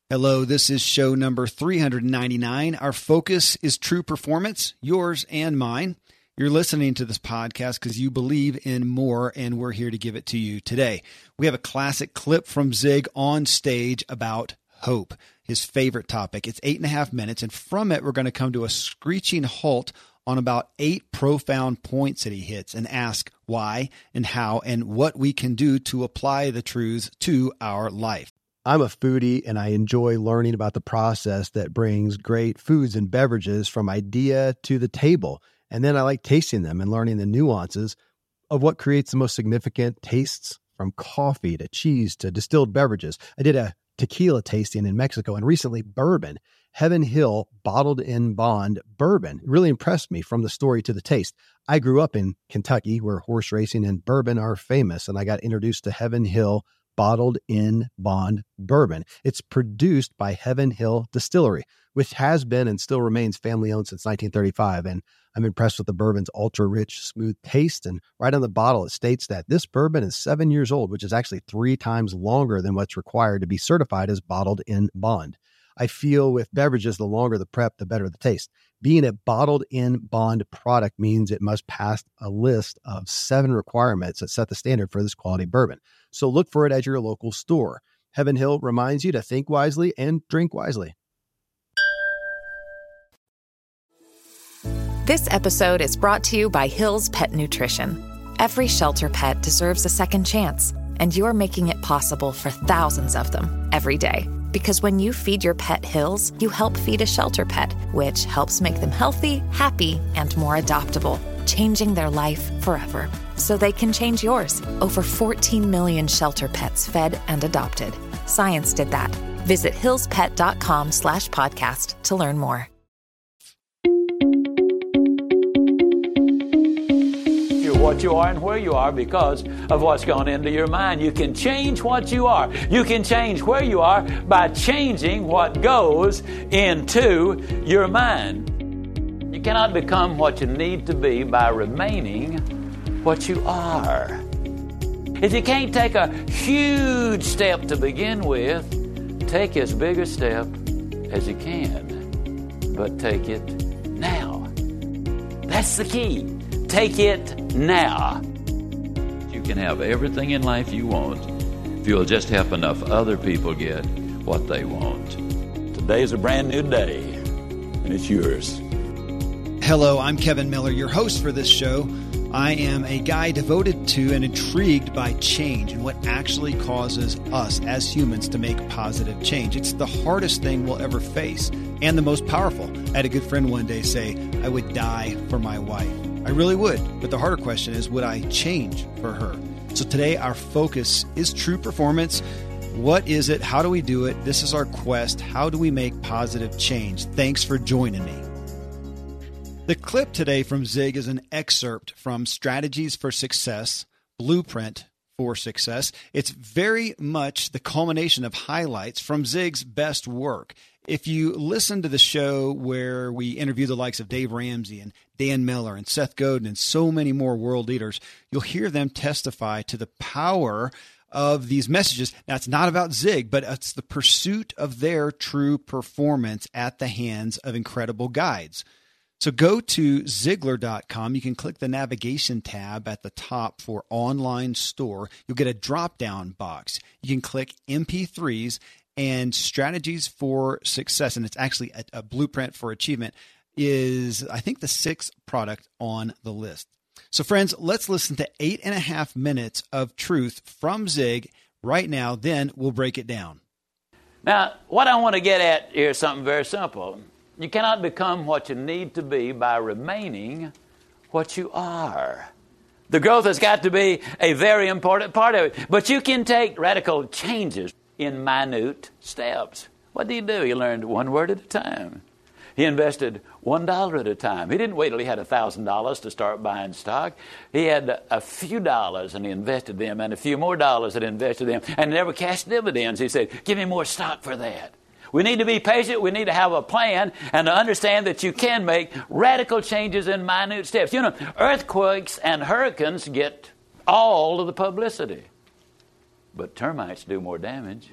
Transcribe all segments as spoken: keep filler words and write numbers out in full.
Hello, this is show number three hundred ninety-nine. Our focus is true performance, yours and mine. You're listening to this podcast because you believe in more, and we're here to give it to you today. We have a classic clip from Zig on stage about hope, his favorite topic. It's eight and a half minutes, and from it, we're going to come to a screeching halt on about eight profound points that he hits and ask why and how and what we can do to apply the truths to our life. I'm a foodie and I enjoy learning about the process that brings great foods and beverages from idea to the table. And then I like tasting them and learning the nuances of what creates the most significant tastes, from coffee to cheese to distilled beverages. I did a tequila tasting in Mexico and recently bourbon. Heaven Hill Bottled in Bond bourbon really impressed me from the story to the taste. I grew up in Kentucky where horse racing and bourbon are famous, and I got introduced to Heaven Hill Bottled in Bond bourbon. It's produced by Heaven Hill Distillery, which has been and still remains family-owned since nineteen thirty-five. And I'm impressed with the bourbon's ultra-rich, smooth taste. And right on the bottle, it states that this bourbon is seven years old, which is actually three times longer than what's required to be certified as Bottled in Bond. I feel with beverages, the longer the prep, the better the taste. Being a bottled in bond product means it must pass a list of seven requirements that set the standard for this quality bourbon. So look for it at your local store. Heaven Hill reminds you to think wisely and drink wisely. This episode is brought to you by Hill's Pet Nutrition. Every shelter pet deserves a second chance, and you're making it possible for thousands of them every day. Because when you feed your pet Hills, you help feed a shelter pet, which helps make them healthy, happy, and more adoptable, changing their life forever. So they can change yours. Over fourteen million shelter pets fed and adopted. Science did that. Visit hillspet.com slash podcast to learn more. What you are and where you are because of what's gone into your mind. You can change what you are. You can change where you are by changing what goes into your mind. You cannot become what you need to be by remaining what you are. If you can't take a huge step to begin with, take as big a step as you can, but take it now. That's the key. Take it now. You can have everything in life you want if you'll just help enough other people get what they want. Today's a brand new day, and it's yours. Hello, I'm Kevin Miller, your host for this show. I am a guy devoted to and intrigued by change and what actually causes us as humans to make positive change. It's the hardest thing we'll ever face and the most powerful. I had a good friend one day say, I would die for my wife. I really would, but the harder question is, would I change for her? So today our focus is true performance. What is it? How do we do it? This is our quest. How do we make positive change? Thanks for joining me. The clip today from Zig is an excerpt from Strategies for Success, Blueprint for Success. It's very much the culmination of highlights from Zig's best work. If you listen to the show where we interview the likes of Dave Ramsey and Dan Miller and Seth Godin and so many more world leaders, you'll hear them testify to the power of these messages. Now, it's not about Zig, but it's the pursuit of their true performance at the hands of incredible guides. So go to Ziglar dot com. You can click the navigation tab at the top for online store. You'll get a drop-down box. You can click M P threes and Strategies for Success. And it's actually a, a blueprint for achievement is, I think, the sixth product on the list. So friends, let's listen to eight and a half minutes of truth from Zig right now. Then we'll break it down. Now, what I want to get at here is something very simple. You cannot become what you need to be by remaining what you are. The growth has got to be a very important part of it. But you can take radical changes in minute steps. What did he do? He learned one word at a time. He invested one dollar at a time. He didn't wait till he had one thousand dollars to start buying stock. He had a few dollars and he invested them, and a few more dollars and invested them, and never cashed dividends. He said, give me more stock for that. We need to be patient. We need to have a plan and to understand that you can make radical changes in minute steps. You know, earthquakes and hurricanes get all of the publicity, but termites do more damage.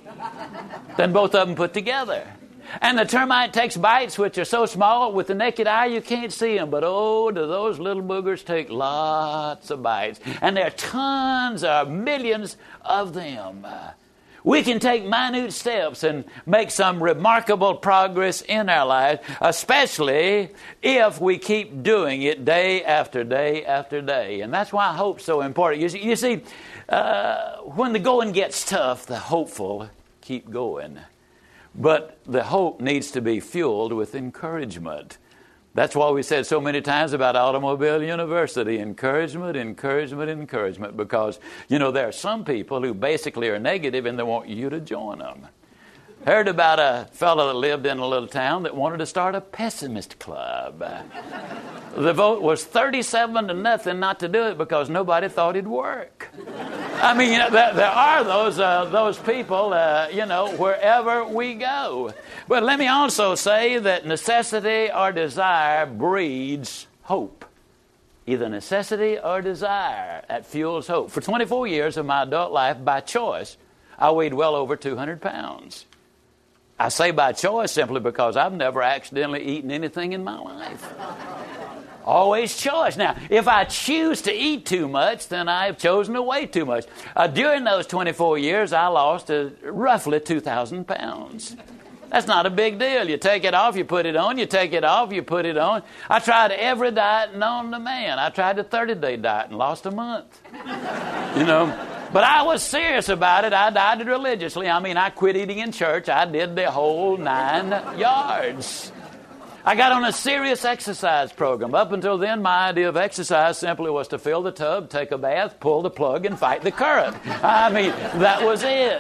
than both of them put together. And the termite takes bites which are so small with the naked eye you can't see them. But oh, do those little boogers take lots of bites. And there are tons or millions of them. We can take minute steps and make some remarkable progress in our lives, especially if we keep doing it day after day after day. And that's why hope's so important. You see, you see uh, when the going gets tough, the hopeful keep going. But the hope needs to be fueled with encouragement. That's why we said so many times about Automobile University, encouragement, encouragement, encouragement, because, you know, there are some people who basically are negative and they want you to join them. Heard about a fellow that lived in a little town that wanted to start a pessimist club. The vote was thirty-seven to nothing not to do it because nobody thought it'd work. I mean, you know, there, there are those uh, those people, uh, you know, wherever we go. But let me also say that necessity or desire breeds hope. Either necessity or desire, that fuels hope. For twenty-four years of my adult life, by choice, I weighed well over two hundred pounds. I say by choice simply because I've never accidentally eaten anything in my life. Always choice. Now, if I choose to eat too much, then I have chosen to weigh too much. Uh, during those twenty-four years, I lost uh, roughly two thousand pounds. That's not a big deal. You take it off, you put it on, you take it off, you put it on. I tried every diet known to man. I tried the thirty-day diet and lost a month. You know, but I was serious about it. I dieted religiously. I mean, I quit eating in church. I did the whole nine yards. I got on a serious exercise program. Up until then, my idea of exercise simply was to fill the tub, take a bath, pull the plug, and fight the current. I mean, that was it.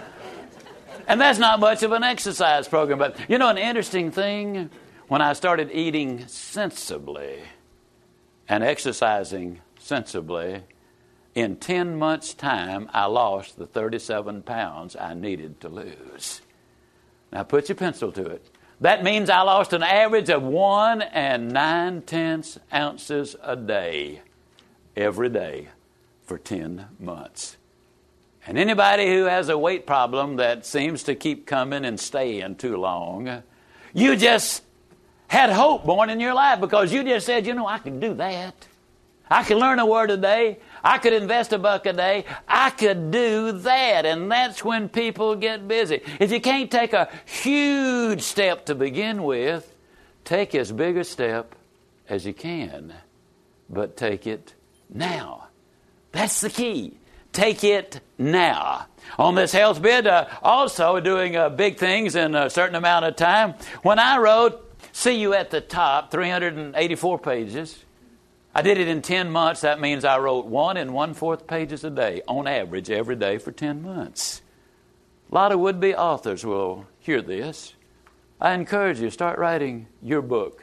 And that's not much of an exercise program. But, you know, an interesting thing, when I started eating sensibly and exercising sensibly, in ten months' time, I lost the thirty-seven pounds I needed to lose. Now, put your pencil to it. That means I lost an average of one and nine-tenths ounces a day, every day, for ten months. And anybody who has a weight problem that seems to keep coming and staying too long, you just had hope born in your life because you just said, you know, I can do that. I can learn a word a day. I could invest a buck a day. I could do that. And that's when people get busy. If you can't take a huge step to begin with, take as big a step as you can. But take it now. That's the key. Take it now. On this health bid, uh, also doing uh, big things in a certain amount of time. When I wrote, see you at the top, three hundred eighty-four pages, I did it in ten months. That means I wrote one and one-fourth pages a day, on average, every day for ten months. A lot of would-be authors will hear this. I encourage you, start writing your book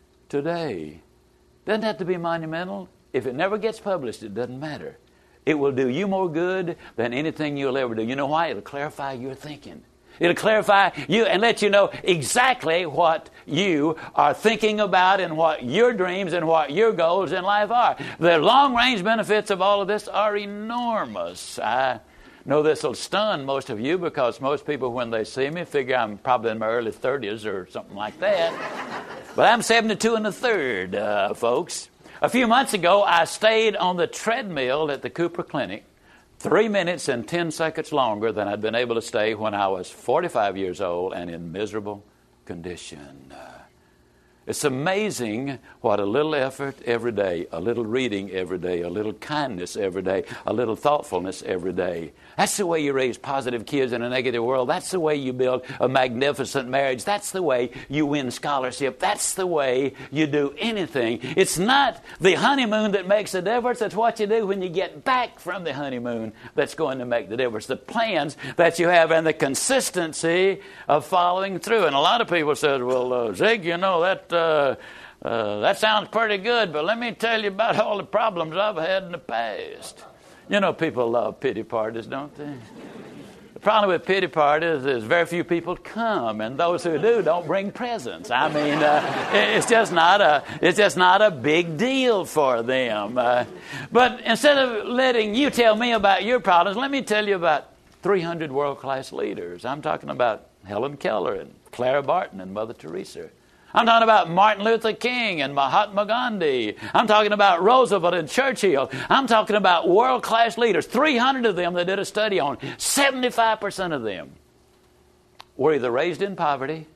today. Doesn't have to be monumental. If it never gets published, it doesn't matter. It will do you more good than anything you'll ever do. You know why? It'll clarify your thinking. It'll clarify you and let you know exactly what you are thinking about and what your dreams and what your goals in life are. The long-range benefits of all of this are enormous. I know this will stun most of you because most people, when they see me, figure I'm probably in my early thirties or something like that. But I'm seventy-two and a third, uh, folks. A few months ago, I stayed on the treadmill at the Cooper Clinic three minutes and ten seconds longer than I'd been able to stay when I was forty-five years old and in miserable condition. Uh, it's amazing what a little effort every day, a little reading every day, a little kindness every day, a little thoughtfulness every day. That's the way you raise positive kids in a negative world. That's the way you build a magnificent marriage. That's the way you win scholarship. That's the way you do anything. It's not the honeymoon that makes the difference. It's what you do when you get back from the honeymoon that's going to make the difference. The plans that you have and the consistency of following through. And a lot of people said, well, uh, Zig, you know, that... Uh, uh, that sounds pretty good, but let me tell you about all the problems I've had in the past. You know, people love pity parties, don't they? The problem with pity parties is very few people come, and those who do don't bring presents. I mean, uh, it's just not a it's just not a big deal for them. Uh, but instead of letting you tell me about your problems, let me tell you about three hundred world-class leaders. I'm talking about Helen Keller and Clara Barton and Mother Teresa. I'm talking about Martin Luther King and Mahatma Gandhi. I'm talking about Roosevelt and Churchill. I'm talking about world-class leaders, three hundred of them they did a study on. seventy-five percent of them were either raised in poverty,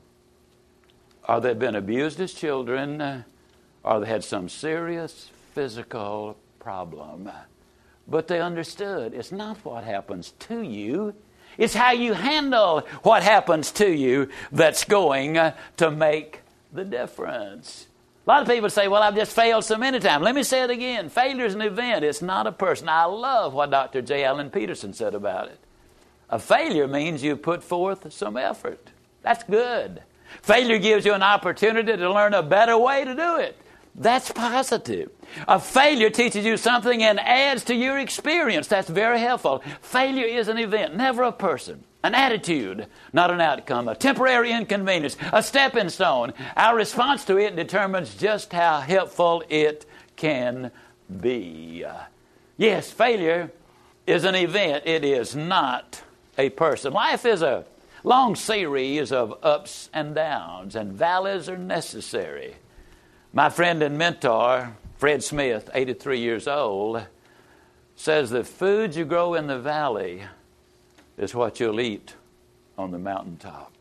or they'd been abused as children, uh, or they had some serious physical problem. But they understood it's not what happens to you. It's how you handle what happens to you that's going uh, to make the difference. A lot of people say, well, I've just failed so many times. Let me say it again. Failure is an event. It's not a person. I love what Doctor J. Allen Peterson said about it. A failure means you put forth some effort. That's good. Failure gives you an opportunity to learn a better way to do it. That's positive. A failure teaches you something and adds to your experience. That's very helpful. Failure is an event, never a person. An attitude, not an outcome. A temporary inconvenience, a stepping stone. Our response to it determines just how helpful it can be. Yes, failure is an event. It is not a person. Life is a long series of ups and downs, and valleys are necessary. My friend and mentor, Fred Smith, eighty-three years old, says the food you grow in the valley is what you'll eat on the mountaintop.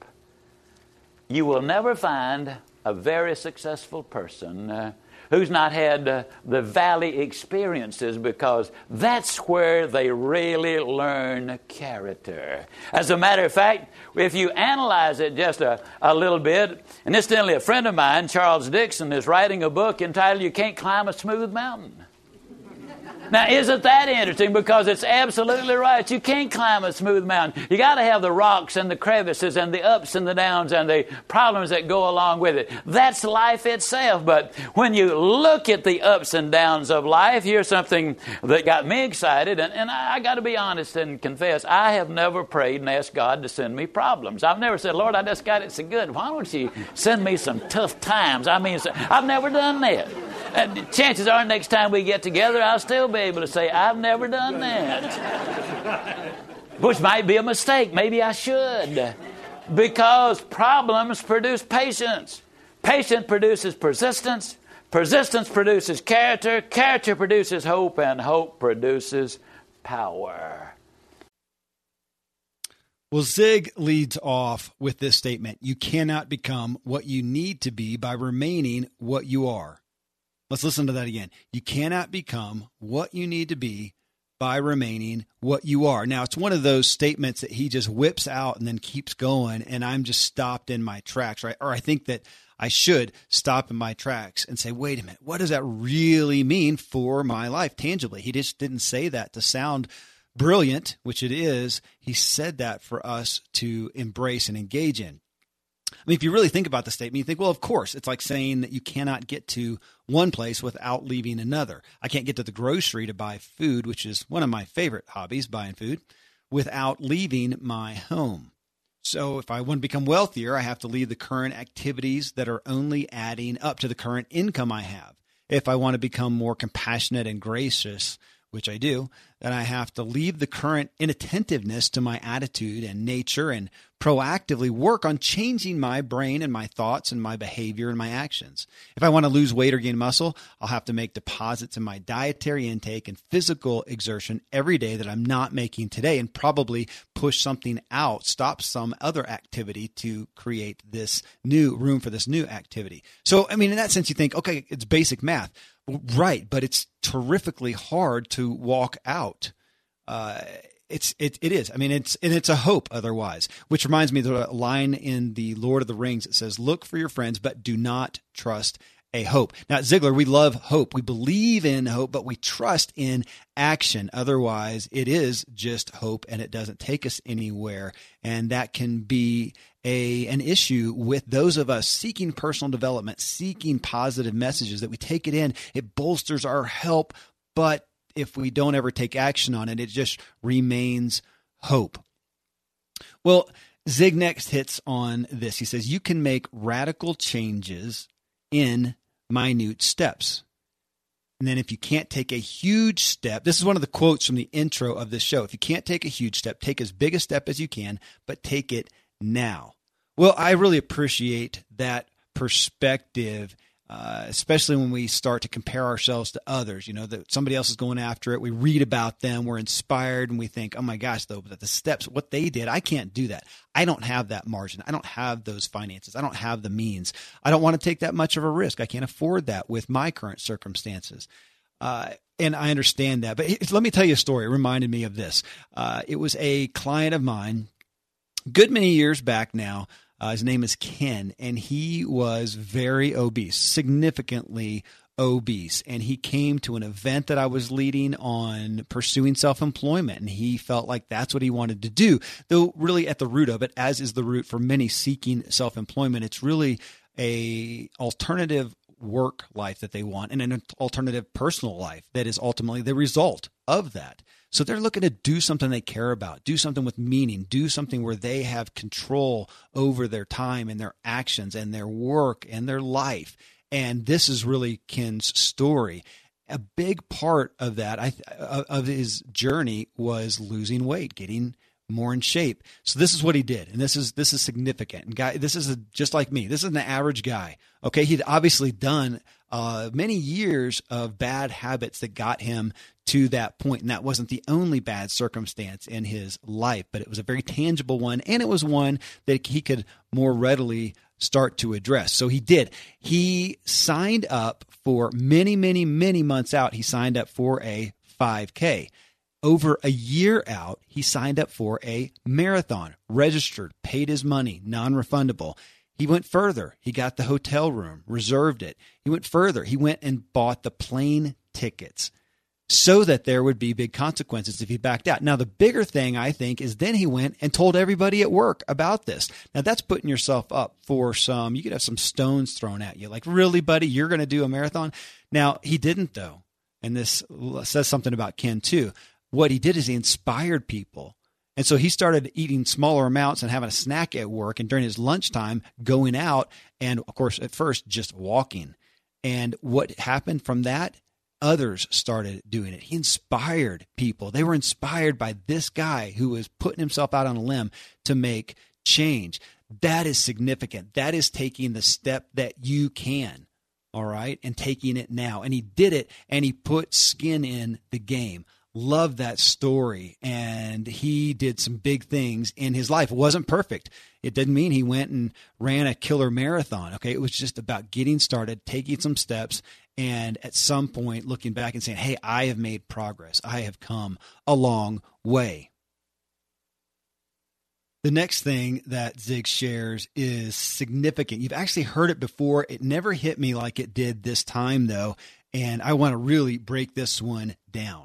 You will never find a very successful person uh, who's not had uh, the valley experiences, because that's where they really learn character. As a matter of fact, if you analyze it just a, a little bit, and incidentally, a friend of mine, Charles Dixon, is writing a book entitled You Can't Climb a Smooth Mountain. Now, isn't that interesting? Because it's absolutely right. You can't climb a smooth mountain. You got to have the rocks and the crevices and the ups and the downs and the problems that go along with it. That's life itself. But when you look at the ups and downs of life, here's something that got me excited. And, and I, I got to be honest and confess, I have never prayed and asked God to send me problems. I've never said, Lord, I just got it so good. Why don't you send me some tough times? I mean, I've never done that. And chances are next time we get together, I'll still be able to say, I've never done that. Which might be a mistake. Maybe I should. Because problems produce patience. Patience produces persistence. Persistence produces character. Character produces hope. And hope produces power. Well, Zig leads off with this statement. You cannot become what you need to be by remaining what you are. Let's listen to that again. You cannot become what you need to be by remaining what you are. Now, it's one of those statements that he just whips out and then keeps going, and I'm just stopped in my tracks, right? Or I think that I should stop in my tracks and say, wait a minute, what does that really mean for my life tangibly? He just didn't say that to sound brilliant, which it is. He said that for us to embrace and engage in. I mean, if you really think about the statement, you think, well, of course, it's like saying that you cannot get to one place without leaving another. I can't get to the grocery to buy food, which is one of my favorite hobbies, buying food, without leaving my home. So if I want to become wealthier, I have to leave the current activities that are only adding up to the current income I have. If I want to become more compassionate and gracious, which I do, then I have to leave the current inattentiveness to my attitude and nature and proactively work on changing my brain and my thoughts and my behavior and my actions. If I want to lose weight or gain muscle, I'll have to make deposits in my dietary intake and physical exertion every day that I'm not making today, and probably push something out, stop some other activity to create this new room for this new activity. So, I mean, in that sense, you think, okay, it's basic math. Right, but it's terrifically hard to walk out. Uh, it's it it is. I mean, it's and it's a hope otherwise. Which reminds me of the line in the Lord of the Rings that says, "Look for your friends, but do not trust a hope." Now, at Ziglar, we love hope. We believe in hope, but we trust in action. Otherwise, it is just hope, and it doesn't take us anywhere. And that can be a an issue with those of us seeking personal development, seeking positive messages, that we take it in, it bolsters our help, but if we don't ever take action on it, it just remains hope. Well, Zig next hits on this. He says, you can make radical changes in minute steps. And then if you can't take a huge step, this is one of the quotes from the intro of this show. If you can't take a huge step, take as big a step as you can, but take it now. Well, I really appreciate that perspective, uh, especially when we start to compare ourselves to others. You know, that somebody else is going after it. We read about them. We're inspired, and we think, oh my gosh, though, but the steps, what they did, I can't do that. I don't have that margin. I don't have those finances. I don't have the means. I don't want to take that much of a risk. I can't afford that with my current circumstances. Uh, and I understand that. But let me tell you a story. It reminded me of this. Uh, it was a client of mine, good many years back now. Uh, his name is Ken, and he was very obese, significantly obese. And he came to an event that I was leading on pursuing self-employment, and he felt like that's what he wanted to do. Though really at the root of it, as is the root for many seeking self-employment, it's really a alternative work life that they want and an alternative personal life that is ultimately the result of that. So they're looking to do something they care about, do something with meaning, do something where they have control over their time and their actions and their work and their life. And this is really Ken's story. A big part of that, I, of his journey, was losing weight, getting more in shape. So this is what he did. And this is, this is significant. And guy, this is a, just like me. This is an average guy. Okay. He'd obviously done uh, many years of bad habits that got him to that point. And that wasn't the only bad circumstance in his life, but it was a very tangible one. And it was one that he could more readily start to address. So he did. He signed up for many, many, many months out. He signed up for a five K. Over a year out, he signed up for a marathon, registered, paid his money, non-refundable. He went further. He got the hotel room, reserved it. He went further. He went and bought the plane tickets so that there would be big consequences if he backed out. Now, the bigger thing, I think, is then he went and told everybody at work about this. Now, that's putting yourself up for some, you could have some stones thrown at you. Like, really, buddy, you're going to do a marathon? Now, he didn't, though. And this says something about Ken, too. What he did is he inspired people. And so he started eating smaller amounts and having a snack at work, and during his lunchtime, going out and, of course, at first, just walking. And what happened from that? Others started doing it. He inspired people. They were inspired by this guy who was putting himself out on a limb to make change. That is significant. That is taking the step that you can, all right, and taking it now. And he did it, and he put skin in the game. Love that story. And he did some big things in his life. It wasn't perfect. It didn't mean he went and ran a killer marathon. Okay. It was just about getting started, taking some steps, and at some point looking back and saying, hey, I have made progress. I have come a long way. The next thing that Zig shares is significant. You've actually heard it before. It never hit me like it did this time, though. And I want to really break this one down.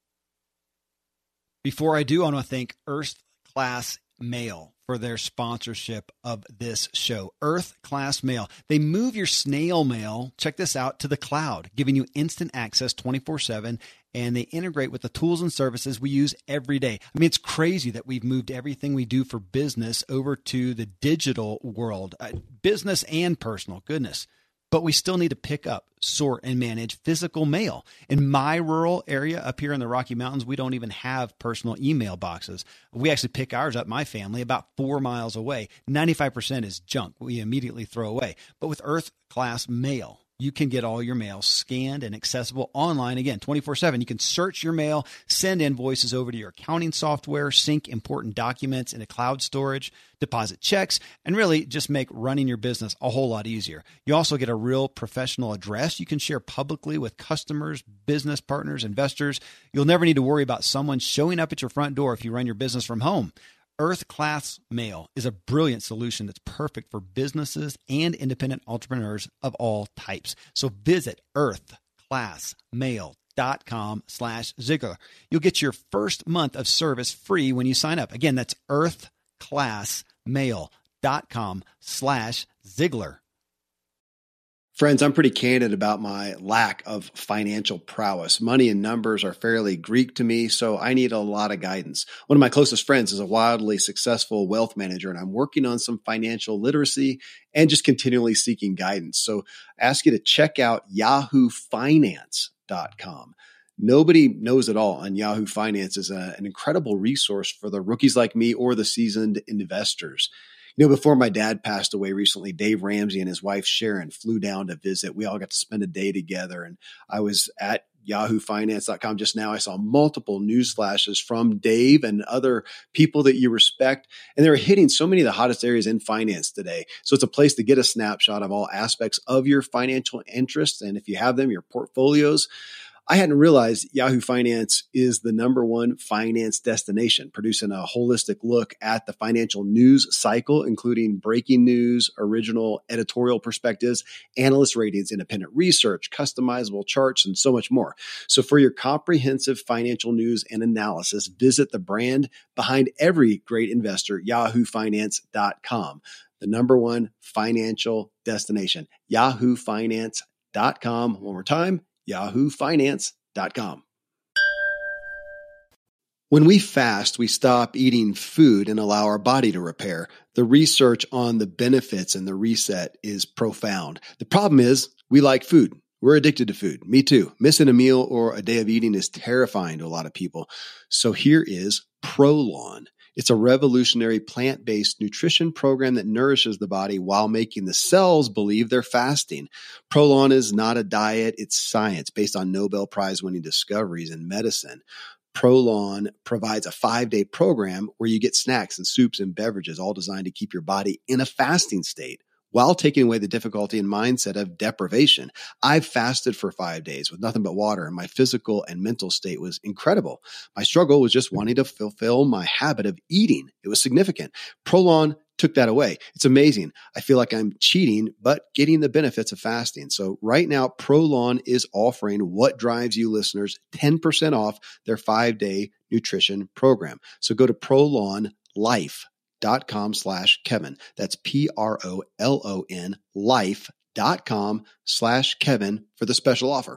Before I do, I want to thank Earth Class Mail for their sponsorship of this show. Earth Class Mail. They move your snail mail, check this out, to the cloud, giving you instant access twenty-four seven, and they integrate with the tools and services we use every day. I mean, it's crazy that we've moved everything we do for business over to the digital world, uh, business and personal, goodness. But we still need to pick up, sort, and manage physical mail. In my rural area up here in the Rocky Mountains, we don't even have personal email boxes. We actually pick ours up, my family, about four miles away. ninety-five percent is junk we immediately throw away. But with Earth Class Mail, you can get all your mail scanned and accessible online, again, twenty-four seven. You can search your mail, send invoices over to your accounting software, sync important documents into cloud storage, deposit checks, and really just make running your business a whole lot easier. You also get a real professional address you can share publicly with customers, business partners, investors. You'll never need to worry about someone showing up at your front door if you run your business from home. Earth Class Mail is a brilliant solution that's perfect for businesses and independent entrepreneurs of all types. So visit earthclassmail.com slash Ziglar. You'll get your first month of service free when you sign up. Again, that's earthclassmail.com slash Ziglar. Friends, I'm pretty candid about my lack of financial prowess. Money and numbers are fairly Greek to me, so I need a lot of guidance. One of my closest friends is a wildly successful wealth manager, and I'm working on some financial literacy and just continually seeking guidance. So I ask you to check out Yahoo Finance. dot com. Nobody knows it all, and Yahoo Finance is a, an incredible resource for the rookies like me or the seasoned investors. You know, before my dad passed away recently, Dave Ramsey and his wife Sharon flew down to visit. We all got to spend a day together, and I was at yahoo finance dot com just now. I saw multiple news flashes from Dave and other people that you respect, and they're hitting so many of the hottest areas in finance today. So it's a place to get a snapshot of all aspects of your financial interests, and if you have them, your portfolios. I hadn't realized Yahoo Finance is the number one finance destination, producing a holistic look at the financial news cycle, including breaking news, original editorial perspectives, analyst ratings, independent research, customizable charts, and so much more. So for your comprehensive financial news and analysis, visit the brand behind every great investor, yahoo finance dot com, the number one financial destination, yahoo finance dot com. One more time, yahoo finance dot com. When we fast, we stop eating food and allow our body to repair. The research on the benefits and the reset is profound. The problem is we like food. We're addicted to food. Me too. Missing a meal or a day of eating is terrifying to a lot of people. So here is Prolon. It's a revolutionary plant-based nutrition program that nourishes the body while making the cells believe they're fasting. Prolon is not a diet, it's science based on Nobel Prize-winning discoveries in medicine. Prolon provides a five-day program where you get snacks and soups and beverages, all designed to keep your body in a fasting state while taking away the difficulty and mindset of deprivation. I've fasted for five days with nothing but water, and my physical and mental state was incredible. My struggle was just wanting to fulfill my habit of eating. It was significant. Prolon took that away. It's amazing. I feel like I'm cheating, but getting the benefits of fasting. So right now, Prolon is offering What Drives You listeners ten percent off their five-day nutrition program. So go to prolon life dot com slash Kevin. That's P R O L O N life dot com slash Kevin for the special offer.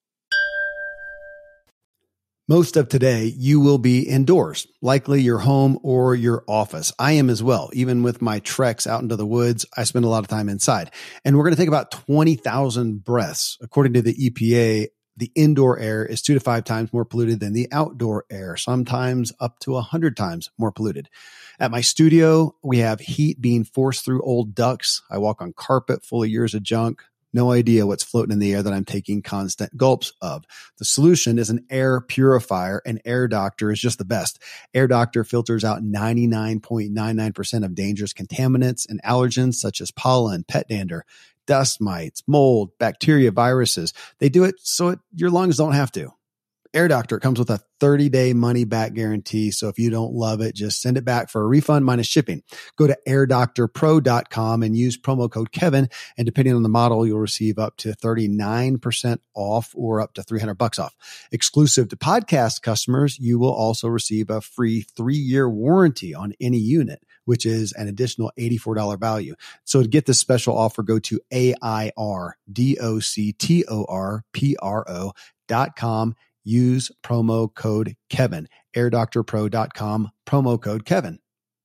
Most of today, you will be indoors, likely your home or your office. I am as well. Even with my treks out into the woods, I spend a lot of time inside. And we're going to take about twenty thousand breaths. According to the E P A, the indoor air is two to five times more polluted than the outdoor air, sometimes up to one hundred times more polluted. At my studio, we have heat being forced through old ducts. I walk on carpet full of years of junk. No idea what's floating in the air that I'm taking constant gulps of. The solution is an air purifier, and Air Doctor is just the best. Air Doctor filters out ninety-nine point nine nine percent of dangerous contaminants and allergens such as pollen, pet dander, dust mites, mold, bacteria, viruses. They do it so it, your lungs don't have to. Air Doctor comes with a thirty-day money-back guarantee, so if you don't love it, just send it back for a refund minus shipping. Go to air doctor pro dot com and use promo code Kevin, and depending on the model, you'll receive up to thirty-nine percent off or up to three hundred bucks off. Exclusive to podcast customers, you will also receive a free three-year warranty on any unit, which is an additional eighty-four dollars value. So to get this special offer, go to A I R D O C T O R P R O dot com. Use promo code Kevin, air doctor pro dot com, promo code Kevin.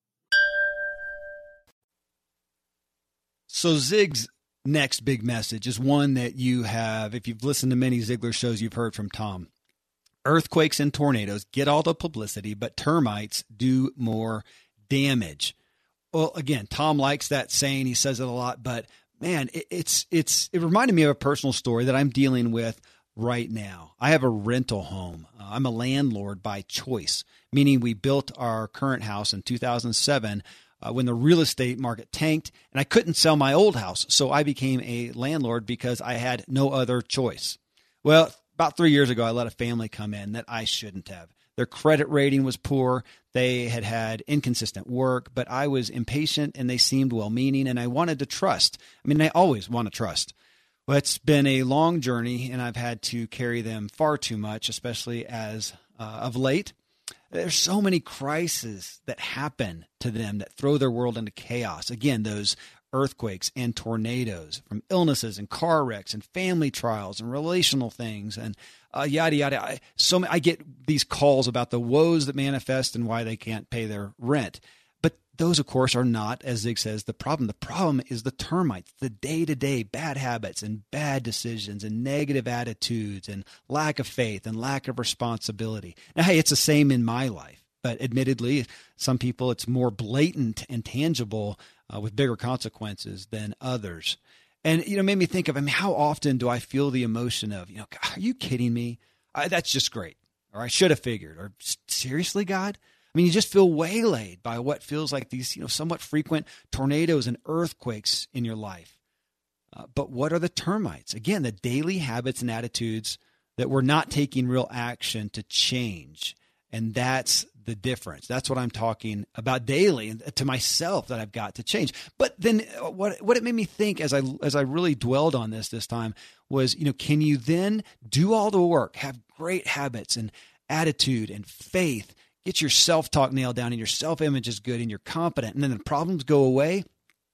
So Zig's next big message is one that you have, if you've listened to many Ziglar shows, you've heard from Tom. Earthquakes and tornadoes get all the publicity, but termites do more damage. Well, again, Tom likes that saying. He says it a lot, but man, it, it's it's it reminded me of a personal story that I'm dealing with right now. I have a rental home. Uh, I'm a landlord by choice, meaning we built our current house in two thousand seven uh, when the real estate market tanked, and I couldn't sell my old house. So I became a landlord because I had no other choice. Well, about three years ago, I let a family come in that I shouldn't have. Their credit rating was poor. They had had inconsistent work, but I was impatient and they seemed well-meaning, and I wanted to trust. I mean, I always want to trust. Well, it's been a long journey, and I've had to carry them far too much, especially as uh, of late. There's so many crises that happen to them that throw their world into chaos. Again, those earthquakes and tornadoes, from illnesses and car wrecks and family trials and relational things and uh, yada, yada. I, so I get these calls about the woes that manifest and why they can't pay their rent. But those, of course, are not, as Zig says, the problem. The problem is the termites, the day-to-day bad habits and bad decisions and negative attitudes and lack of faith and lack of responsibility. Now, hey, it's the same in my life, but admittedly, some people it's more blatant and tangible uh, with bigger consequences than others. And, you know, made me think of, I mean, how often do I feel the emotion of, you know, are you kidding me? I, that's just great. Or I should have figured. Or seriously, God? I mean, you just feel waylaid by what feels like these, you know, somewhat frequent tornadoes and earthquakes in your life. Uh, but what are the termites? Again, the daily habits and attitudes that we're not taking real action to change. And that's the difference. That's what I'm talking about daily, and to myself that I've got to change. But then what what it made me think as I as I really dwelled on this this time was, you know, can you then do all the work, have great habits and attitude and faith, get your self-talk nailed down and your self-image is good and you're competent, and then the problems go away?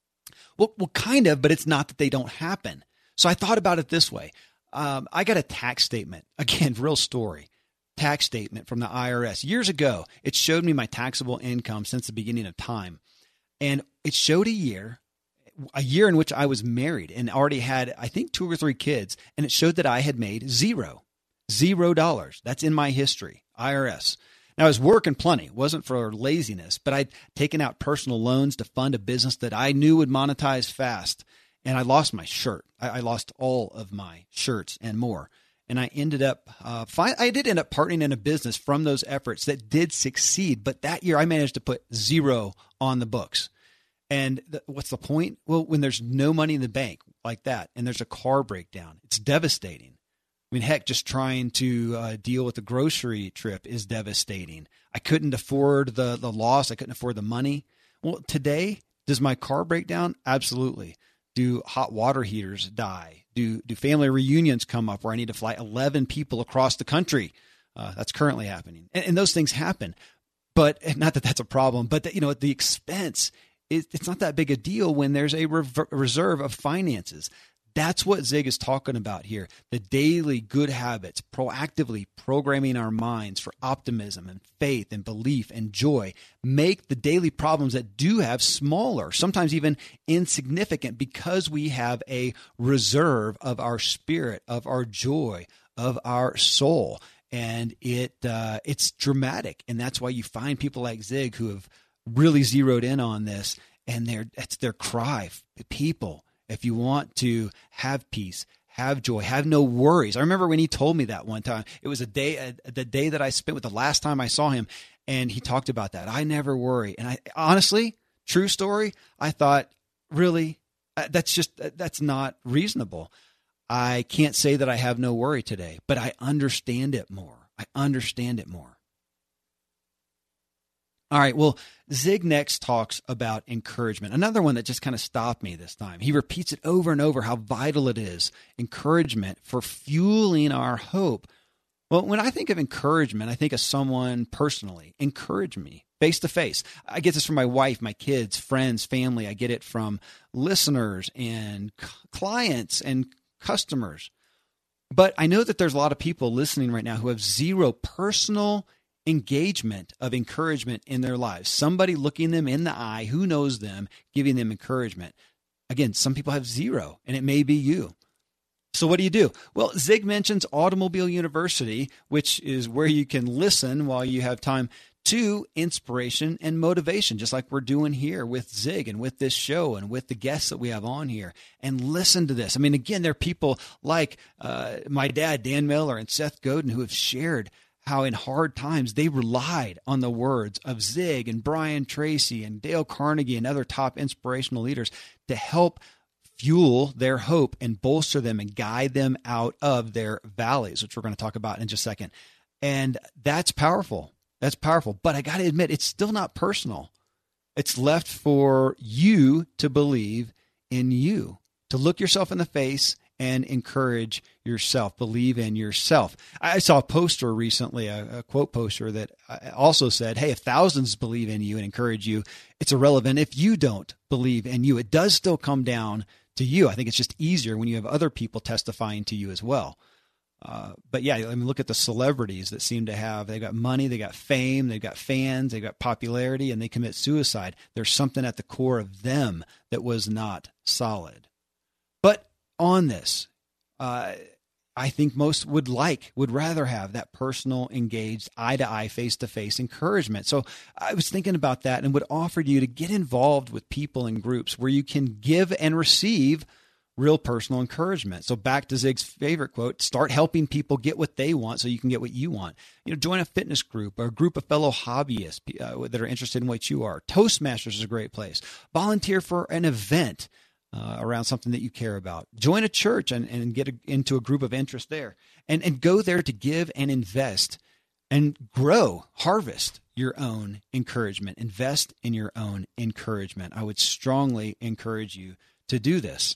Well, well, kind of, but it's not that they don't happen. So I thought about it this way. Um, I got a tax statement. Again, real story. Tax statement from the I R S years ago. It showed me my taxable income since the beginning of time. And it showed a year, a year in which I was married and already had, I think, two or three kids. And it showed that I had made zero, zero dollars. That's in my history, I R S. Now, I was working plenty. It wasn't for laziness, but I'd taken out personal loans to fund a business that I knew would monetize fast. And I lost my shirt. I, I lost all of my shirts and more. And I ended up, uh, fi- I did end up partnering in a business from those efforts that did succeed. But that year I managed to put zero on the books. And th- what's the point? Well, when there's no money in the bank like that, and there's a car breakdown, it's devastating. I mean, heck, just trying to uh, deal with the grocery trip is devastating. I couldn't afford the, the loss. I couldn't afford the money. Well, today, does my car break down? Absolutely. Do hot water heaters die? Do do family reunions come up where I need to fly eleven people across the country? Uh, that's currently happening. And, and those things happen. But not that that's a problem, but that, you know, the expense, it, it's not that big a deal when there's a rever- reserve of finances. That's what Zig is talking about here. The daily good habits, proactively programming our minds for optimism and faith and belief and joy, make the daily problems that do have smaller, sometimes even insignificant, because we have a reserve of our spirit, of our joy, of our soul. And it uh, it's dramatic. And that's why you find people like Zig who have really zeroed in on this, and they're, it's their cry. People, if you want to have peace, have joy, have no worries. I remember when he told me that one time. It was a day, a, the day that I spent with the last time I saw him, and he talked about that. I never worry. And I honestly, true story, I thought, really, that's just, that's not reasonable. I can't say that I have no worry today, but I understand it more. I understand it more. All right, well, Zig next talks about encouragement. Another one that just kind of stopped me this time. He repeats it over and over how vital it is, encouragement for fueling our hope. Well, when I think of encouragement, I think of someone personally. Encourage me face to face. I get this from my wife, my kids, friends, family. I get it from listeners and clients and customers. But I know that there's a lot of people listening right now who have zero personal engagement of encouragement in their lives. Somebody looking them in the eye, who knows them, giving them encouragement. Again, some people have zero, and it may be you. So what do you do? Well, Zig mentions Automobile University, which is where you can listen while you have time to inspiration and motivation, just like we're doing here with Zig and with this show and with the guests that we have on here. And listen to this. I mean, again, there are people like uh, my dad, Dan Miller, and Seth Godin, who have shared how in hard times they relied on the words of Zig and Brian Tracy and Dale Carnegie and other top inspirational leaders to help fuel their hope and bolster them and guide them out of their valleys, which we're going to talk about in just a second. And that's powerful. That's powerful. But I got to admit, it's still not personal. It's left for you to believe in you, to look yourself in the face and encourage yourself, believe in yourself. I saw a poster recently, a, a quote poster that also said, hey, if thousands believe in you and encourage you, it's irrelevant if you don't believe in you. It does still come down to you. I think it's just easier when you have other people testifying to you as well. Uh, but yeah, I mean, look at the celebrities that seem to have, they got money, they got fame, they've got fans, they've got popularity, and they commit suicide. There's something at the core of them that was not solid. But on this, uh, I think most would like, would rather have that personal, engaged, eye-to-eye, face-to-face encouragement. So I was thinking about that and would offer you to get involved with people and groups where you can give and receive real personal encouragement. So back to Zig's favorite quote, start helping people get what they want so you can get what you want. You know, join a fitness group or a group of fellow hobbyists uh, that are interested in what you are. Toastmasters is a great place. Volunteer for an event uh, around something that you care about. Join a church and, and get a, into a group of interest there. And, and go there to give and invest and grow, harvest your own encouragement. Invest in your own encouragement. I would strongly encourage you to do this.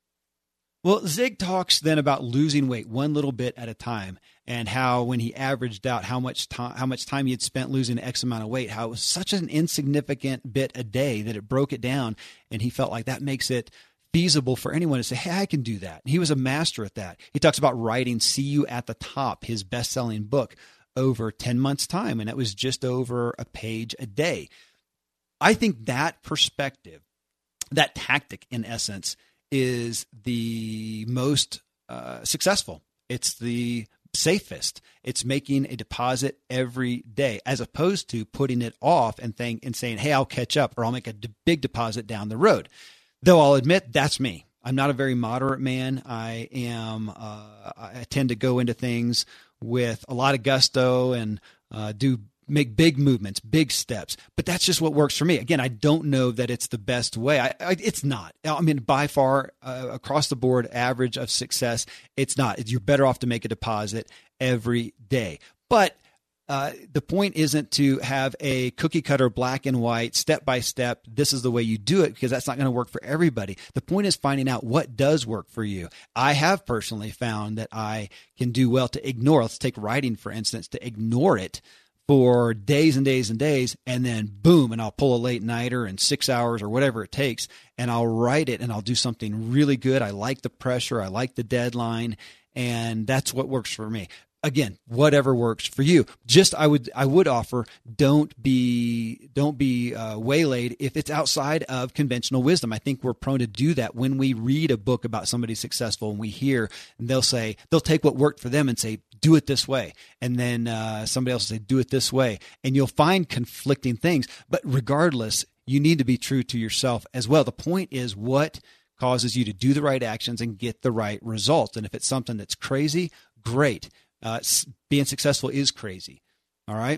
Well, Zig talks then about losing weight one little bit at a time, and how when he averaged out how much time, how much time he had spent losing X amount of weight, how it was such an insignificant bit a day that it broke it down, and he felt like that makes it feasible for anyone to say, hey, I can do that. He was a master at that. He talks about writing See You at the Top, his best-selling book, over ten months' time, and it was just over a page a day. I think that perspective, that tactic in essence, is the most uh, successful. It's the safest. It's making a deposit every day, as opposed to putting it off and, think, and saying, hey, I'll catch up, or I'll make a d- big deposit down the road. Though I'll admit that's me. I'm not a very moderate man. I am. Uh, I tend to go into things with a lot of gusto and uh, do make big movements, big steps. But that's just what works for me. Again, I don't know that it's the best way. I, I, it's not. I mean, by far, uh, across the board, average of success, it's not. You're better off to make a deposit every day. But uh, the point isn't to have a cookie cutter, black and white, step by step, this is the way you do it, because that's not going to work for everybody. The point is finding out what does work for you. I have personally found that I can do well to ignore. Let's take writing, for instance, to ignore it for days and days and days, and then boom, and I'll pull a late nighter in six hours or whatever it takes, and I'll write it and I'll do something really good. I like the pressure. I like the deadline, and that's what works for me. Again, whatever works for you. Just I would I would offer, don't be don't be uh, waylaid if it's outside of conventional wisdom. I think we're prone to do that when we read a book about somebody successful, and we hear, and they'll say, they'll take what worked for them and say, do it this way. And then uh, somebody else will say, do it this way. And you'll find conflicting things. But regardless, you need to be true to yourself as well. The point is what causes you to do the right actions and get the right results. And if it's something that's crazy, great. Uh, being successful is crazy. All right.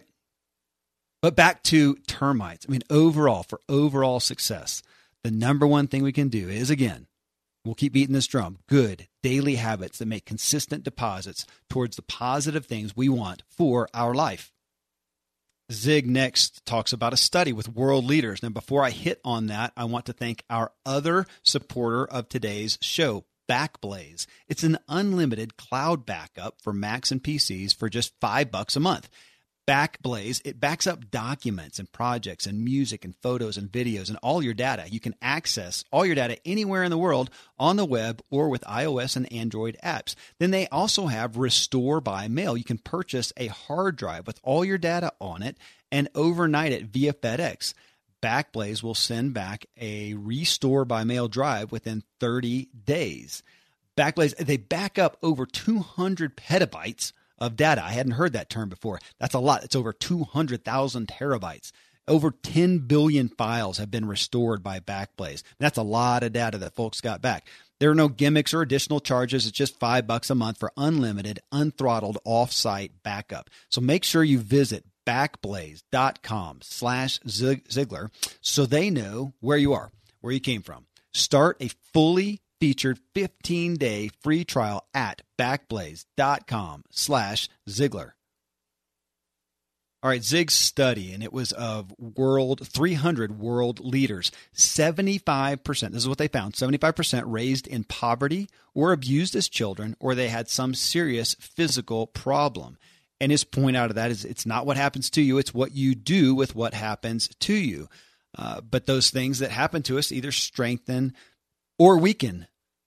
But back to termites. I mean, overall, for overall success, the number one thing we can do is, again, we'll keep beating this drum, good daily habits that make consistent deposits towards the positive things we want for our life. Zig next talks about a study with world leaders. Now, before I hit on that, I want to thank our other supporter of today's show, Backblaze. It's an unlimited cloud backup for Macs and P Cs for just five bucks a month. Backblaze, it backs up documents and projects and music and photos and videos and all your data. You can access all your data anywhere in the world on the web or with iOS and Android apps. Then they also have Restore by Mail. You can purchase a hard drive with all your data on it and overnight it via FedEx. Backblaze will send back a Restore by Mail drive within thirty days. Backblaze, they back up over two hundred petabytes of data. I hadn't heard that term before. That's a lot. It's over two hundred thousand terabytes. Over ten billion files have been restored by Backblaze. That's a lot of data that folks got back. There are no gimmicks or additional charges. It's just five bucks a month for unlimited, unthrottled, off-site backup. So make sure you visit backblaze.com slash Ziglar so they know where you are, where you came from. Start a fully featured fifteen-day free trial at backblaze.com slash Ziglar. All right, Zig's study, and it was of world three hundred world leaders. seventy-five percent, this is what they found, seventy-five percent raised in poverty or abused as children, or they had some serious physical problem. And his point out of that is it's not what happens to you, it's what you do with what happens to you. Uh, but those things that happen to us either strengthen or weaken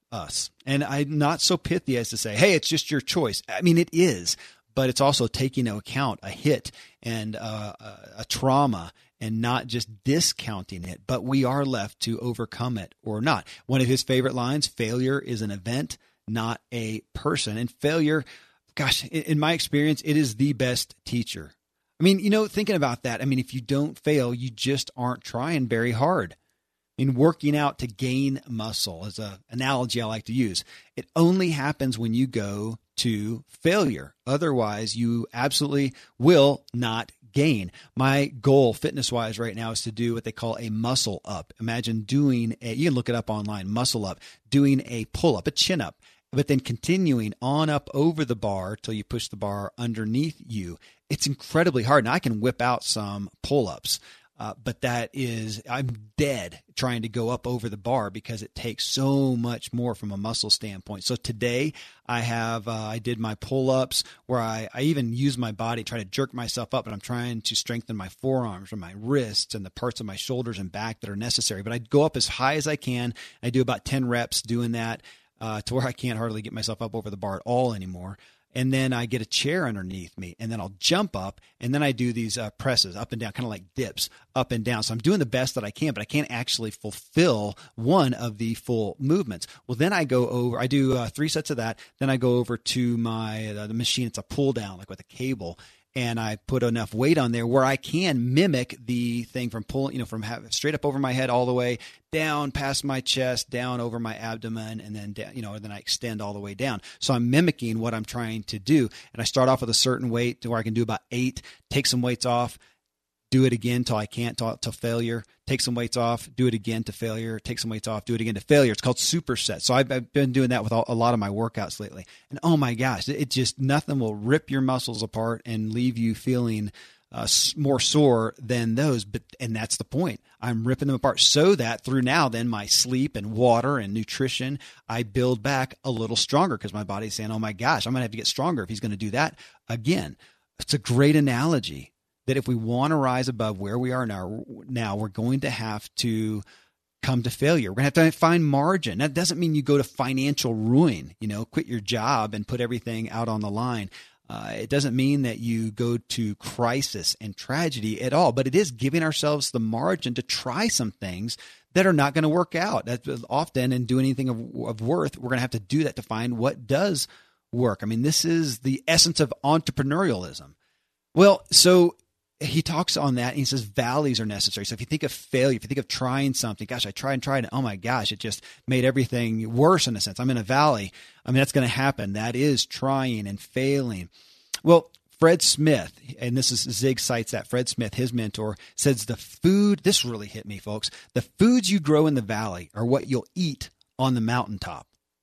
us. And I'm not so pithy as to say, hey, it's just your choice. I mean, it is, but it's also taking into account a hit and uh, a trauma and not just discounting it, but we are left to overcome it or not. One of his favorite lines, failure is an event, not a person. And failure, gosh, in my experience, it is the best teacher. I mean, you know, thinking about that, I mean, if you don't fail, you just aren't trying very hard. I mean, working out to gain muscle is an analogy I like to use. It only happens when you go to failure. Otherwise, you absolutely will not gain. My goal fitness-wise right now is to do what they call a muscle up. Imagine doing a, you can look it up online, muscle up, doing a pull-up, a chin-up, but then continuing on up over the bar till you push the bar underneath you. It's incredibly hard. And I can whip out some pull-ups. Uh, but that is, I'm dead trying to go up over the bar because it takes so much more from a muscle standpoint. So today I have, uh, I did my pull-ups where I, I even use my body, try to jerk myself up, but I'm trying to strengthen my forearms and my wrists and the parts of my shoulders and back that are necessary. But I go up as high as I can. I do about ten reps doing that uh, to where I can't hardly get myself up over the bar at all anymore. And then I get a chair underneath me, and then I'll jump up, and then I do these uh, presses up and down, kind of like dips, up and down. So I'm doing the best that I can, but I can't actually fulfill one of the full movements. Well, then I go over, I do uh, three sets of that. Then I go over to my uh, the machine. It's a pull down, like with a cable. And I put enough weight on there where I can mimic the thing from pulling, you know, from have, straight up over my head all the way down past my chest, down over my abdomen, and then, down, you know, and then I extend all the way down. So I'm mimicking what I'm trying to do. And I start off with a certain weight to where I can do about eight, take some weights off, do it again till I can't, till, till failure, take some weights off, do it again to failure, take some weights off, do it again to failure. It's called superset. So I've, I've been doing that with all, a lot of my workouts lately. And oh my gosh, it, it just, nothing will rip your muscles apart and leave you feeling uh, more sore than those. But, and that's the point. I'm ripping them apart so that through now, then my sleep and water and nutrition, I build back a little stronger because my body's saying, oh my gosh, I'm going to have to get stronger if he's going to do that again. It's a great analogy. That if we want to rise above where we are now, now we're going to have to come to failure. We're going to have to find margin. That doesn't mean you go to financial ruin, you know, quit your job and put everything out on the line. Uh, it doesn't mean that you go to crisis and tragedy at all, but it is giving ourselves the margin to try some things that are not going to work out. That's often, in doing anything of, of worth, we're going to have to do that to find what does work. I mean, this is the essence of entrepreneurialism. Well, so he talks on that and he says valleys are necessary. So if you think of failure, if you think of trying something, gosh, I tried and tried and oh my gosh, it just made everything worse in a sense. I'm in a valley. I mean, that's going to happen. That is trying and failing. Well, Fred Smith, and this is Zig cites that, Fred Smith, his mentor, says the food, this really hit me, folks, the foods you grow in the valley are what you'll eat on the mountaintop.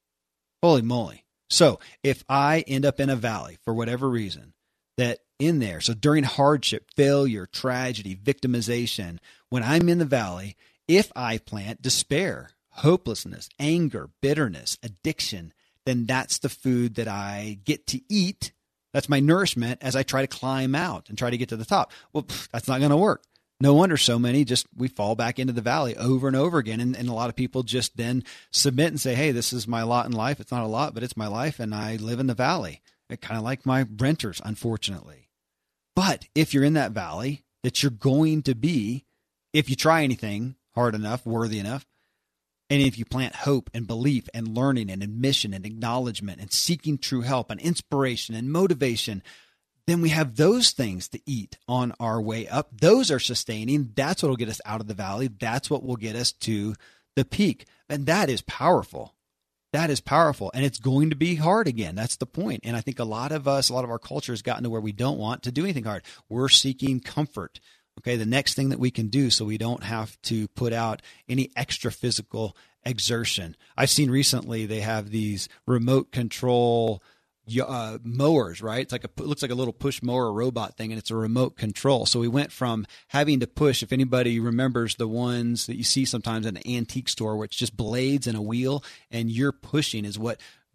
Holy moly. So if I end up in a valley for whatever reason, that in there, so during hardship, failure, tragedy, victimization, when I'm in the valley, if I plant despair, hopelessness, anger, bitterness, addiction, then that's the food that I get to eat. That's my nourishment as I try to climb out and try to get to the top. Well, pff, that's not going to work. No wonder so many just, we fall back into the valley over and over again. And, and a lot of people just then submit and say, hey, this is my lot in life. It's not a lot, but it's my life. And I live in the valley. Kind of like my renters, unfortunately. But if you're in that valley, that you're going to be, if you try anything hard enough, worthy enough, and if you plant hope and belief and learning and admission and acknowledgement and seeking true help and inspiration and motivation, then we have those things to eat on our way up. Those are sustaining. That's what will get us out of the valley. That's what will get us to the peak. And that is powerful. That is powerful. And it's going to be hard again. That's the point. And I think a lot of us, a lot of our culture has gotten to where we don't want to do anything hard. We're seeking comfort. Okay. The next thing that we can do so we don't have to put out any extra physical exertion. I've seen recently they have these remote control uh, mowers, right? It's like a, it looks like a little push mower robot thing, and it's a remote control. So we went from having to push, if anybody remembers the ones that you see sometimes in an antique store where it's just blades and a wheel and you're pushing is what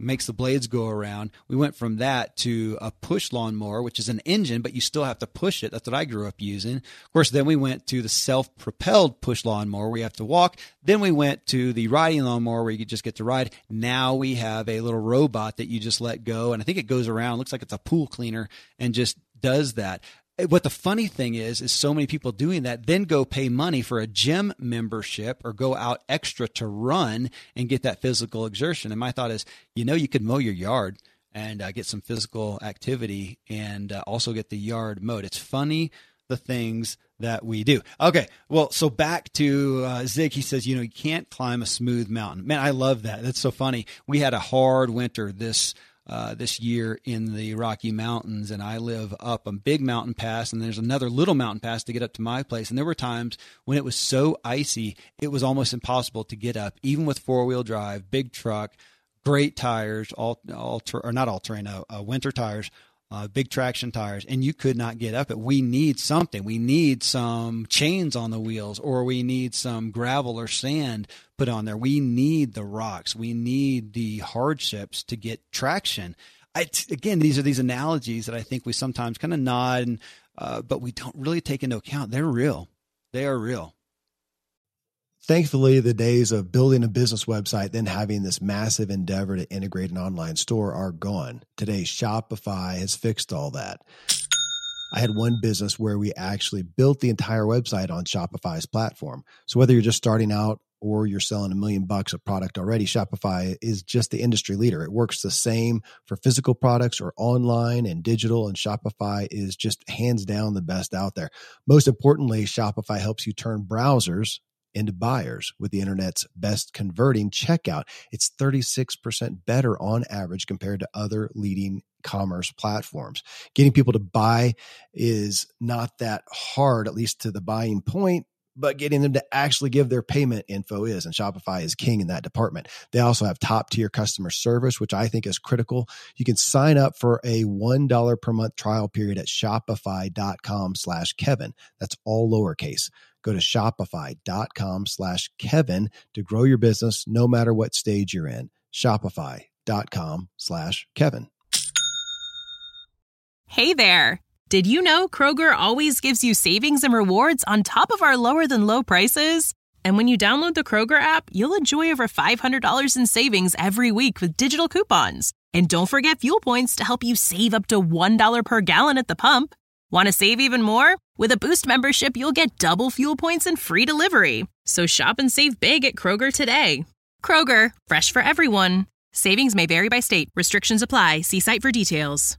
makes the blades go around. We went from that to a push lawnmower, which is an engine, but you still have to push it. That's what I grew up using. Of course, then we went to the self-propelled push lawnmower where you have to walk. Then we went to the riding lawnmower where you just get to ride. Now we have a little robot that you just let go, and I think it goes around, looks like it's a pool cleaner, and just does that. What the funny thing is, is so many people doing that then go pay money for a gym membership or go out extra to run and get that physical exertion. And my thought is, you know, you could mow your yard and uh, get some physical activity and uh, also get the yard mowed. It's funny the things that we do. Okay, well, so back to uh, Zig. He says, you know, you can't climb a smooth mountain. Man, I love that. That's so funny. We had a hard winter this Uh, this year in the Rocky Mountains, and I live up a big mountain pass, and there's another little mountain pass to get up to my place. And there were times when it was so icy, it was almost impossible to get up, even with four-wheel drive, big truck, great tires, all, all or not all terrain, uh, uh, winter tires, uh, big traction tires, and you could not get up it. We need something. We need some chains on the wheels, or we need some gravel or sand put on there. We need the rocks. We need the hardships to get traction. I, again, these are these analogies that I think we sometimes kind of nod, and, uh, but we don't really take into account. They're real. They are real. Thankfully, the days of building a business website, then having this massive endeavor to integrate an online store are gone. Today, Shopify has fixed all that. I had one business where we actually built the entire website on Shopify's platform. So whether you're just starting out or you're selling a million bucks of product already, Shopify is just the industry leader. It works the same for physical products or online and digital, and Shopify is just hands down the best out there. Most importantly, Shopify helps you turn browsers into buyers with the internet's best converting checkout. It's thirty-six percent better on average compared to other leading commerce platforms. Getting people to buy is not that hard, at least to the buying point, but getting them to actually give their payment info is, and Shopify is king in that department. They also have top tier customer service, which I think is critical. You can sign up for a one dollar per month trial period at shopify.com slash Kevin. That's all lowercase. Go to shopify.com slash Kevin to grow your business no matter what stage you're in. Shopify.com slash Kevin. Hey there. Did you know Kroger always gives you savings and rewards on top of our lower than low prices? And when you download the Kroger app, you'll enjoy over five hundred dollars in savings every week with digital coupons. And don't forget fuel points to help you save up to one dollar per gallon at the pump. Want to save even more? With a Boost membership, you'll get double fuel points and free delivery. So shop and save big at Kroger today. Kroger, fresh for everyone. Savings may vary by state. Restrictions apply. See site for details.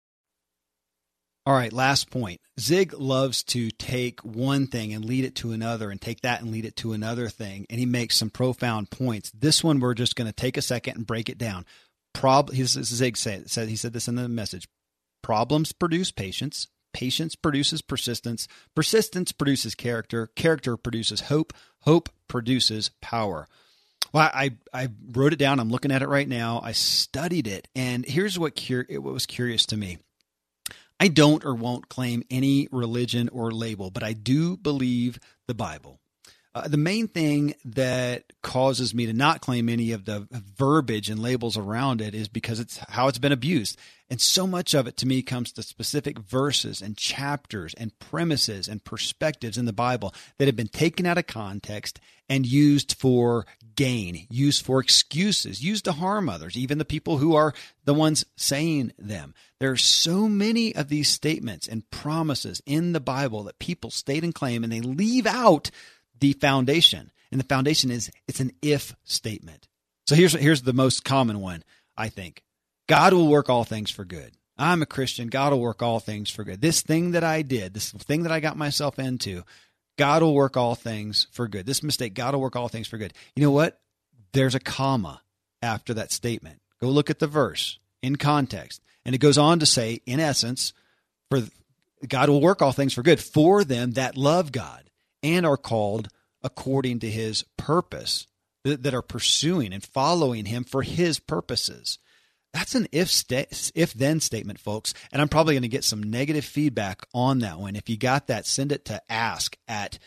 All right, last point. Zig loves to take one thing and lead it to another, and take that and lead it to another thing, and he makes some profound points. This one, we're just going to take a second and break it down. Prob- Zig said, said, he said this in the message. Problems produce patience. Patience produces persistence. Persistence produces character. Character produces hope. Hope produces power. Well, I, I wrote it down. I'm looking at it right now. I studied it. And here's what, cur- what was curious to me. I don't or won't claim any religion or label, but I do believe the Bible. Uh, the main thing that causes me to not claim any of the verbiage and labels around it is because it's how it's been abused. And so much of it to me comes to specific verses and chapters and premises and perspectives in the Bible that have been taken out of context and used for gain, used for excuses, used to harm others, even the people who are the ones saying them. There are so many of these statements and promises in the Bible that people state and claim, and they leave out the foundation. And the foundation is it's an if statement. So here's here's the most common one, I think. God will work all things for good. I'm a Christian. God will work all things for good. This thing that I did, this thing that I got myself into, God will work all things for good. This mistake, God will work all things for good. You know what? There's a comma after that statement. Go look at the verse in context. And it goes on to say, in essence, for God will work all things for good for them that love God and are called according to his purpose, that, that are pursuing and following him for his purposes. That's an if sta- if then statement, folks. And I'm probably going to get some negative feedback on that one. If you got that, send it to ask at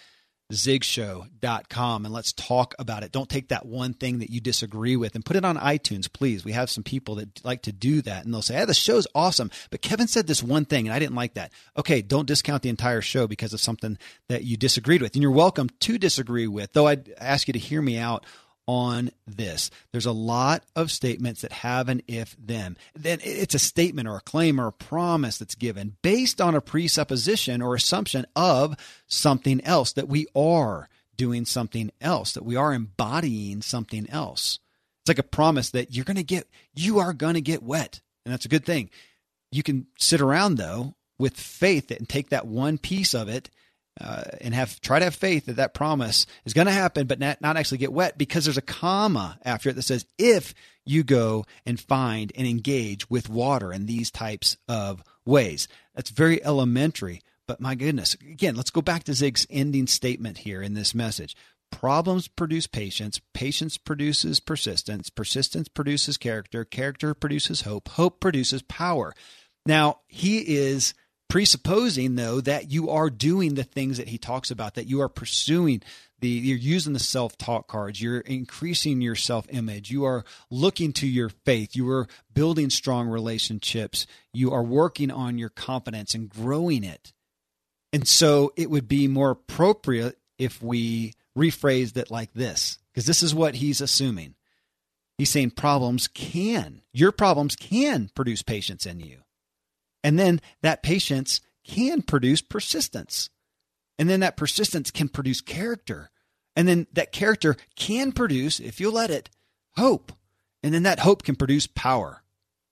zig show dot com and let's talk about it. Don't take that one thing that you disagree with and put it on iTunes, please. We have some people that like to do that, and they'll say, hey, the show's awesome, but Kevin said this one thing and I didn't like that. Okay, don't discount the entire show because of something that you disagreed with. And you're welcome to disagree with, though I'd ask you to hear me out on this. There's a lot of statements that have an if then. Then it's a statement or a claim or a promise that's given based on a presupposition or assumption of something else, that we are doing something else, that we are embodying something else. It's like a promise that you're going to get, you are going to get wet. And that's a good thing. You can sit around though with faith and take that one piece of it Uh, and have try to have faith that that promise is going to happen, but not, not actually get wet, because there's a comma after it that says, if you go and find and engage with water in these types of ways. That's very elementary, but my goodness, again, let's go back to Zig's ending statement here in this message. Problems produce patience. Patience produces persistence. Persistence produces character. Character produces hope. Hope produces power. Now, he is presupposing, though, that you are doing the things that he talks about, that you are pursuing the, you're using the self-talk cards, you're increasing your self-image, you are looking to your faith, you are building strong relationships, you are working on your confidence and growing it. And so it would be more appropriate if we rephrased it like this, because this is what he's assuming. He's saying problems can, your problems can produce patience in you. And then that patience can produce persistence. And then that persistence can produce character. And then that character can produce, if you let it, hope. And then that hope can produce power.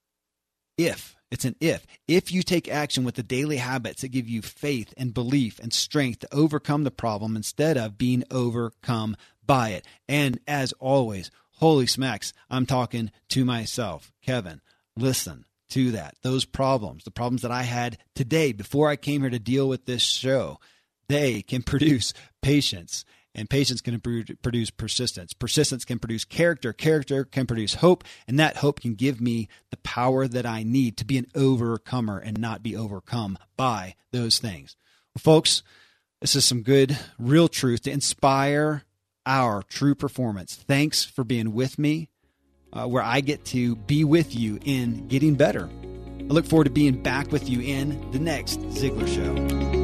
If, it's an if. If you take action with the daily habits that give you faith and belief and strength to overcome the problem instead of being overcome by it. And as always, holy smacks, I'm talking to myself. Kevin, listen to that. Those problems, the problems that I had today before I came here to deal with this show, they can produce patience, and patience can produce persistence. Persistence can produce character. Character can produce hope, and that hope can give me the power that I need to be an overcomer and not be overcome by those things. Well, folks, this is some good, real truth to inspire our true performance. Thanks for being with me. Uh, where I get to be with you in getting better. I look forward to being back with you in the next Ziglar Show.